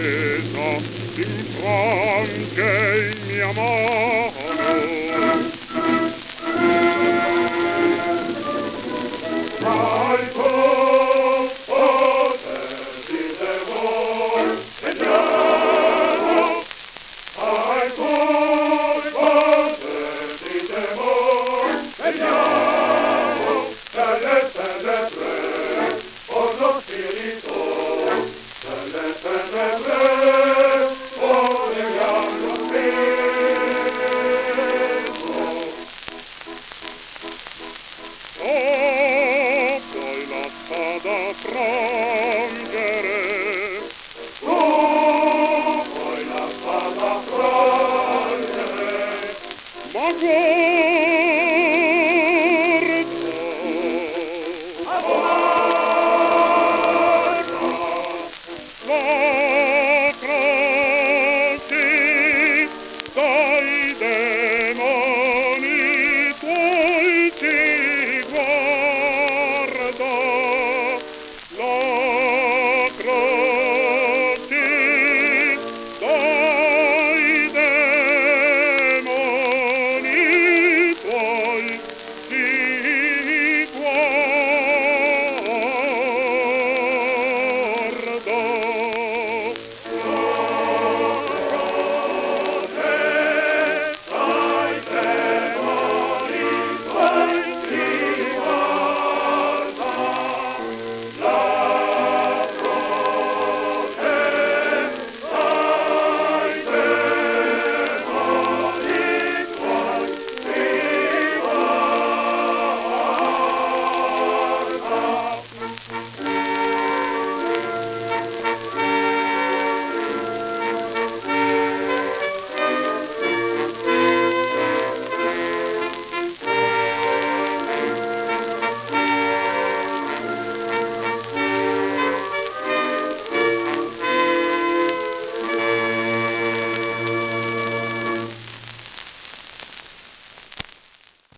presa, infrange in mia mano. Dai potere di Devon, vediamo! Dai potere di Devon, vediamo! Tenebre, por lo spirito, tenebre, por el diablo mismo. Oh, poi la spada frangere, oh, poi la spada frangere, ma